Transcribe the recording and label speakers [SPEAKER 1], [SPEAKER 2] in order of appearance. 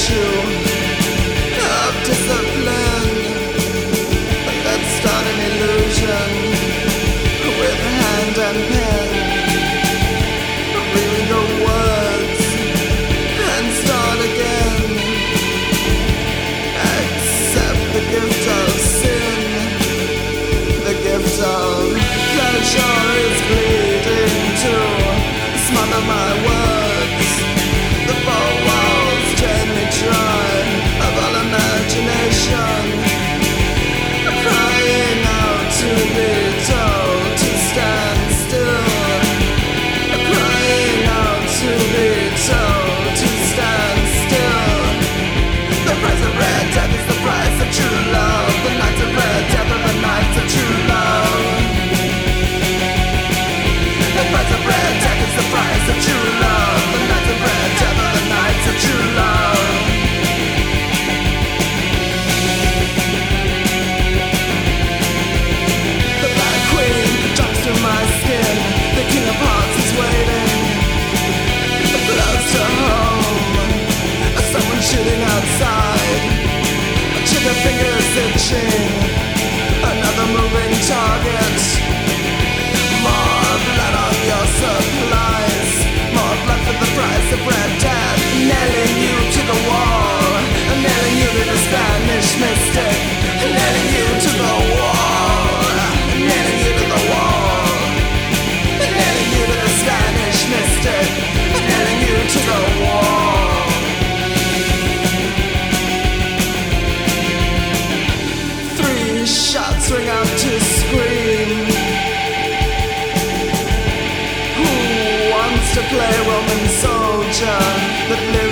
[SPEAKER 1] virtue of discipline. Let's start an illusion with hand and pen. Read the words and start again. Accept the gift of sin. The gift of pleasure is bleeding to smother my words. The four walls drain me dry of all imagination. Crying out to be told to stand still. Crying out to be told to stand still. The price of red death is the price of true love. The nights of red death are the nights of true love. The price of red death is the price of true love. The nights of red death are the nights of true love. The Black Queen drops through my skin. The King of Hearts is waiting close to home. Someone shooting outside. Trigger fingers itching. Another moving target. More blood on your supplies. More blood for the price of red death. Nailing you to the wall. Nailing you to the Spanish mystic. Nailing you to the wall. Nailing you to the wall. Nailing you to the Spanish mystic. Nailing you to the wall. Three shots ring out to scream. Who wants to play Roman soldier but live